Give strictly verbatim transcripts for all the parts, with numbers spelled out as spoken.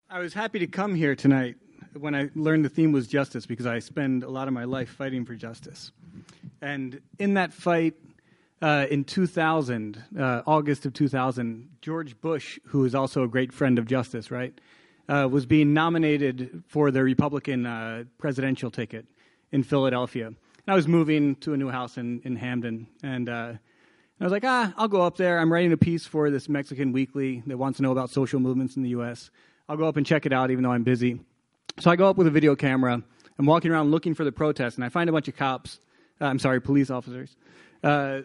I was happy to come here tonight when I learned the theme was justice, because I spend a lot of my life fighting for justice. And in that fight, uh, in two thousand, uh, August of two thousand, George Bush, who is also a great friend of justice, right, uh, was being nominated for the Republican uh, presidential ticket in Philadelphia. And I was moving to a new house in, in Hamden, and uh, I was like, ah, I'll go up there. I'm writing a piece for this Mexican weekly that wants to know about social movements in the U S I'll go up and check it out, even though I'm busy. So I go up with a video camera. I'm walking around looking for the protest, and I find a bunch of cops, uh, I'm sorry, police officers, uh,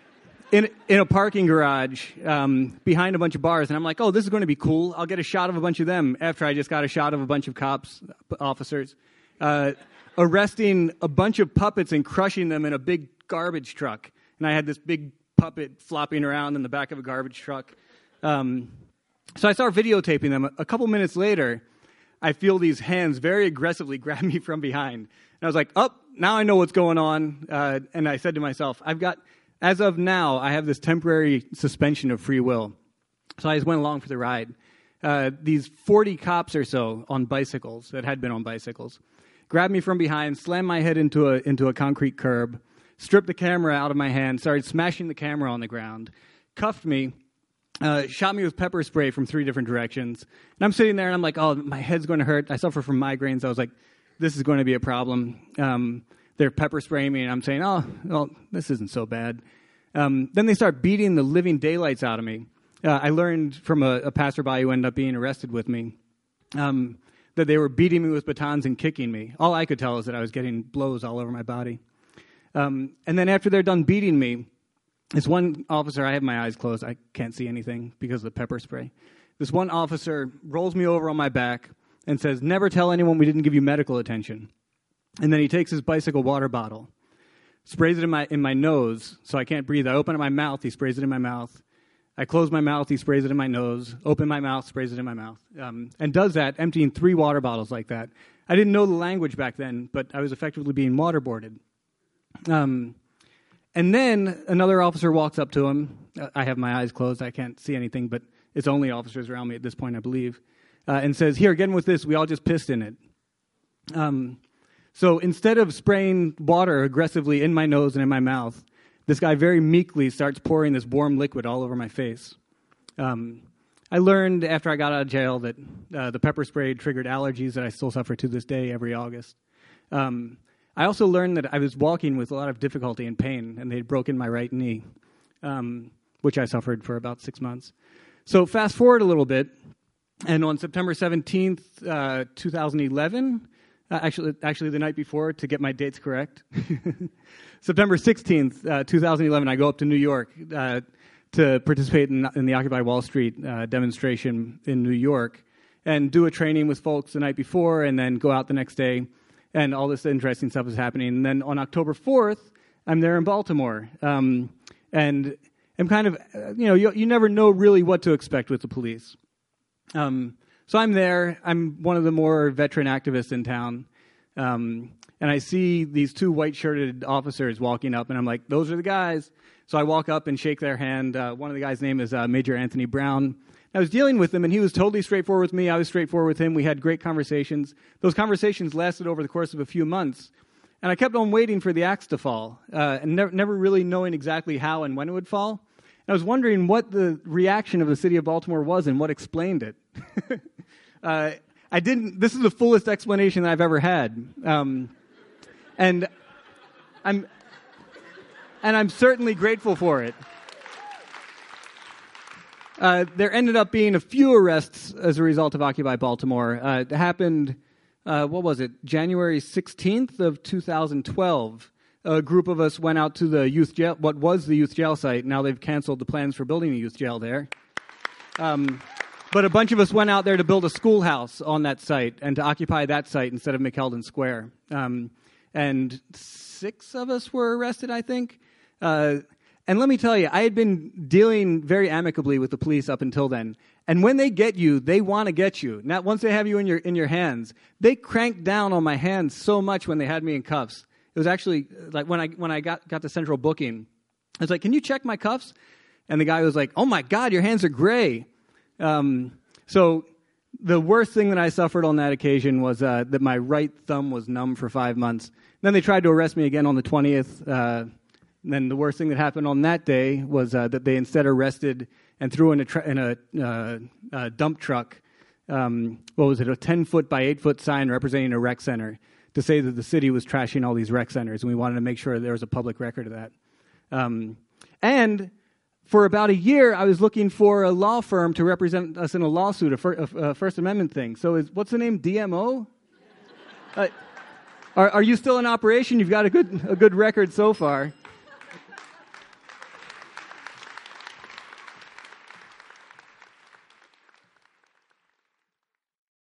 in in a parking garage um, behind a bunch of bars. And I'm like, oh, this is going to be cool. I'll get a shot of a bunch of them after I just got a shot of a bunch of cops, officers, uh, arresting a bunch of puppets and crushing them in a big garbage truck. And I had this big puppet flopping around in the back of a garbage truck. Um, so I start videotaping them. A couple minutes later, I feel these hands very aggressively grab me from behind. And I was like, oh, now I know what's going on. Uh, and I said to myself, I've got, as of now, I have this temporary suspension of free will. So I just went along for the ride. Uh, these forty cops or so on bicycles, that had been on bicycles, grabbed me from behind, slammed my head into a into a concrete curb, stripped the camera out of my hand, started smashing the camera on the ground, cuffed me, uh, shot me with pepper spray from three different directions. And I'm sitting there, and I'm like, oh, my head's going to hurt. I suffer from migraines. I was like, this is going to be a problem. Um, they're pepper spraying me, and I'm saying, oh, well, this isn't so bad. Um, then they start beating the living daylights out of me. Uh, I learned from a, a passerby who ended up being arrested with me um, that they were beating me with batons and kicking me. All I could tell is that I was getting blows all over my body. Um, and then after they're done beating me, this one officer, I have my eyes closed, I can't see anything because of the pepper spray. This one officer rolls me over on my back and says, never tell anyone we didn't give you medical attention. And then he takes his bicycle water bottle, sprays it in my in my nose so I can't breathe. I open up my mouth, he sprays it in my mouth. I close my mouth, he sprays it in my nose. Open my mouth, sprays it in my mouth. Um, and does that, emptying three water bottles like that. I didn't know the language back then, but I was effectively being waterboarded. Um, and then another officer walks up to him. I have my eyes closed. I can't see anything, but it's only officers around me at this point, I believe. Uh, and says, here, get in with this. We all just pissed in it. Um, so instead of spraying water aggressively in my nose and in my mouth, this guy very meekly starts pouring this warm liquid all over my face. Um, I learned after I got out of jail that uh, the pepper spray triggered allergies that I still suffer to this day every August. Um, I also learned that I was walking with a lot of difficulty and pain, and they'd broken my right knee, um, which I suffered for about six months. So fast forward a little bit, and on September seventeenth, uh, two thousand eleven, uh, actually, actually the night before, to get my dates correct, September sixteenth, uh, two thousand eleven, I go up to New York uh, to participate in, in the Occupy Wall Street uh, demonstration in New York and do a training with folks the night before and then go out the next day. And all this interesting stuff is happening. And then on October fourth, I'm there in Baltimore. Um, and I'm kind of, uh, you know, you, you never know really what to expect with the police. Um, so I'm there. I'm one of the more veteran activists in town. Um, and I see these two white-shirted officers walking up, and I'm like, those are the guys. So I walk up and shake their hand. Uh, one of the guys' name is uh, Major Anthony Brown. I was dealing with him, and he was totally straightforward with me. I was straightforward with him. We had great conversations. Those conversations lasted over the course of a few months. And I kept on waiting for the axe to fall, uh, and never, never really knowing exactly how and when it would fall. And I was wondering what the reaction of the city of Baltimore was and what explained it. uh, I didn't. This is the fullest explanation that I've ever had. Um, and I'm and I'm certainly grateful for it. Uh, there ended up being a few arrests as a result of Occupy Baltimore. Uh, it happened, uh, what was it, January sixteenth of two thousand twelve. A group of us went out to the youth jail, what was the youth jail site. Now they've canceled the plans for building a youth jail there. Um, but a bunch of us went out there to build a schoolhouse on that site and to occupy that site instead of McKeldin Square. Um, and six of us were arrested, I think. Uh, And let me tell you, I had been dealing very amicably with the police up until then. And when they get you, they want to get you. Not once they have you in your in your hands. They cranked down on my hands so much when they had me in cuffs. It was actually like when I when I got, got to central booking, I was like, "Can you check my cuffs?" And the guy was like, "Oh my God, your hands are gray." Um, so the worst thing that I suffered on that occasion was uh, that my right thumb was numb for five months. Then they tried to arrest me again on the twentieth. Uh, then the worst thing that happened on that day was uh, that they instead arrested and threw in a, tra- in a uh, uh, dump truck, um, what was it, a ten-foot by eight-foot sign representing a rec center to say that the city was trashing all these rec centers, and we wanted to make sure there was a public record of that. Um, and for about a year, I was looking for a law firm to represent us in a lawsuit, a, fir- a, a First Amendment thing. So is, what's the name, D M O? uh, are, are you still in operation? You've got a good, a good record so far.